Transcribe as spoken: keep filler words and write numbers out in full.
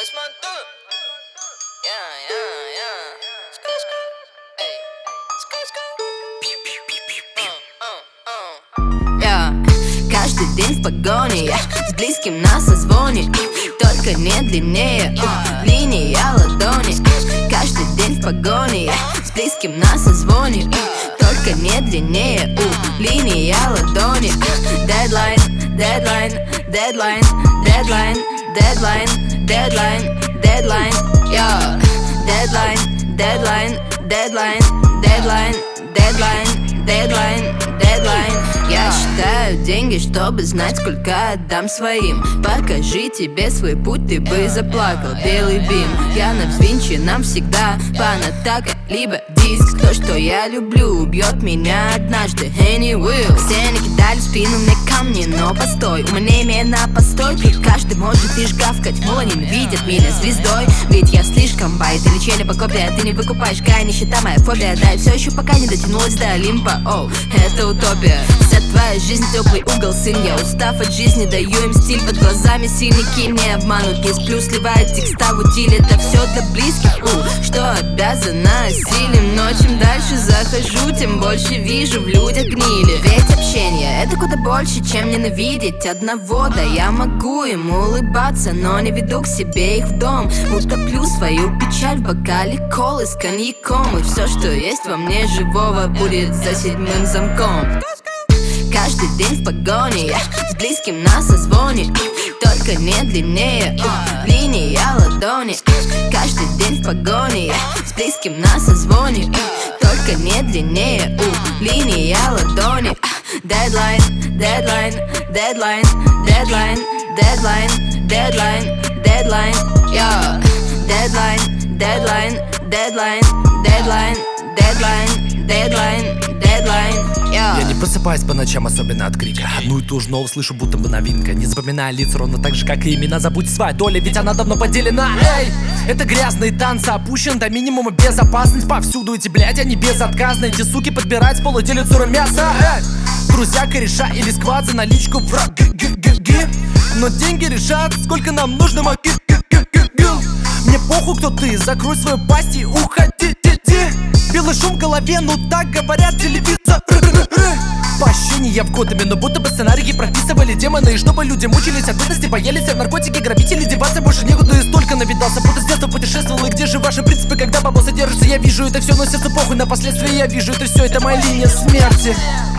Yeah, yeah, yeah. Skr, skr. Эй. Skr, skr. Uh, uh, uh. Yeah. Каждый день в погоне, я с близким на созвоне. Только не длиннее, uh, линия ладони. Каждый день в погоне, я с близким на созвоне. Только не длиннее, uh, линия ладони. Deadline, deadline, deadline, deadline, deadline, deadline, deadline, yeah. Deadline, deadline, deadline, deadline, deadline, deadline, deadline. Я считаю деньги, чтобы знать, сколько отдам своим. Покажи тебе свой путь, ты бы заплакал. Белый бим, я на взвинче, нам всегда панатака, либо диск. То, что я люблю, убьет меня однажды. Anyway, все накидали в спину мне камни, но постой, умнее на постой. Тут каждый может лишь гавкать, мол, они видят меня звездой. Ведь я слишком байт, или челя по копия. Ты не выкупаешь гай, нищета моя фобия. Да, и все еще пока не дотянулась до Олимпа. Оу, это утопия. Вся твоя жизнь теплый угол, сын. Я устав от жизни, даю им стиль. Под глазами синяки, не обманут. Не сплю, сливает текста в утиль. Это все для близких, у, что обязано осилим. Но чем дальше захожу, тем больше вижу в людях гнили. Ведь общение — это куда больше, чем ненавидеть одного. Да, я могу им улыбаться, но не веду к себе их в дом. Утоплю свою печаль в бокале колы с коньяком. И все, что есть во мне живого, будет за седьмым замком. Каждый день в погоне, я с близким на созвоне. Только не длиннее, uh, линия ладони. Каждый день в погоне, я с близким на созвоне. Только не длиннее, uh, линия ладони. Deadline, deadline, deadline, deadline, deadline, deadline, deadline, yeah. Deadline, deadline, deadline, deadline, deadline, deadline, deadline, yeah. Я не просыпаюсь по ночам, особенно от крика. Одну и ту же новую слышу, будто бы новинка. Не запоминая лица ровно так же, как и имена. Забудь своя доля, ведь она давно поделена. Эй, это грязные танцы, опущен до минимума безопасность. Повсюду эти блядь, они безотказны. Эти суки подбирают с пола, делят сырое мясо. Эй, друзья, кореша или сквад за наличку враг. Но деньги решат, сколько нам нужно моги. Мне похуй, кто ты, закрой свою пасть и уходи. Белый шум в голове, ну так говорят телевизор. Поощрение в годами, но будто бы сценарии прописывали демоны. И чтобы люди мучились от бедности, боялись в наркотики, грабители, деваться больше некуда. И столько навидался, будто с детства путешествовал. И где же ваши принципы, когда бабо содержится? Я вижу это все, но сердце похуй на последствия. Я вижу это все, это моя линия смерти.